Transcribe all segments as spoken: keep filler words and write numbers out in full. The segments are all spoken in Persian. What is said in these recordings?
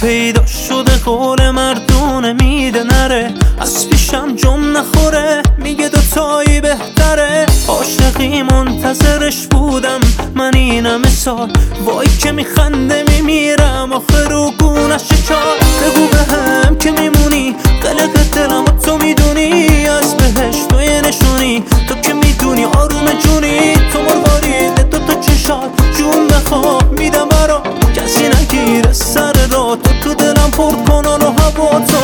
پیدا شده قول مردونه میده نره، از پیشم جم نخوره میگه دوتایی بهتره. عاشقی منتظرش بودم من اینم سال، وای که میخنده میمیرم آخه رو گونش چار. بگو بهم که میمونی قلق دلم و تو میدونی، از بهشت و یه نشونی تو که میدونی آروم جونی. تو مروارید دو تا چشات جون بخواب میدم برا، کسی نگیره سر را تو تو دلم پر کنان و هوا تو.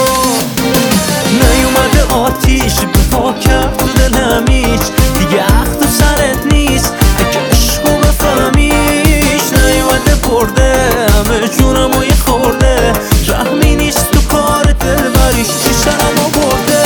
نیومده آتیش به پا کرد تو دلم هیچ دیگه اخ تو سرت نیست اگه عشقو بفهمیش. نیومده برده همه جونم و یه خورده، رحمی نیست تو کار دلبریش چی سرمو برده.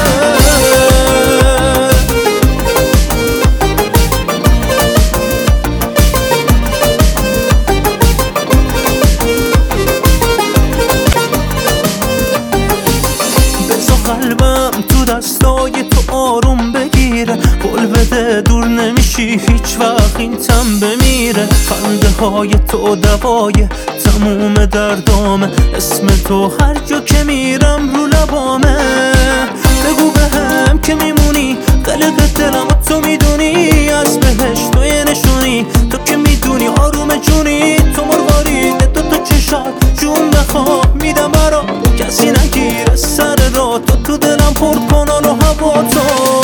قلبم تو دستای تو آروم بگیره، قول بده دور نمیشی هیچ وقت این تن بمیره. خنده های تو دوای تموم دردامه، اسم تو هر جا که میرم رو لبامه. بگو بهم که میمونی قلق دلم و تو میدونی، از بهشت و یه نشونی تو که میدونی آروم جونی. تو مروارید دو تا چشات جون بخواب میدم برا، کسی نگیره سر را تو تو دلم پر کنان و هوا تو.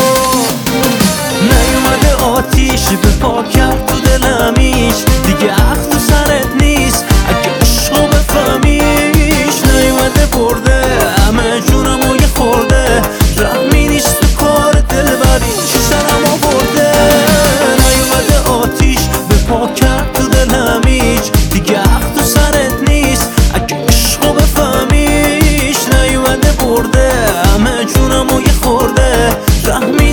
نیومده آتیش به پا کرد تو دلم هیچ دیگه اخ تو سرت نیست اگه عشقو بفهمیش. نیومده برده همه جونم و یه خورده، رحمی نیست تو کار دلبری چی سرمو برده. نیومده آتیش به پا کرد تو دلم هیچ دیگه اخ تو سرت نیست اگه عشقو بفهمیش. نیومده برده همه جونم و یه خورده، رحمی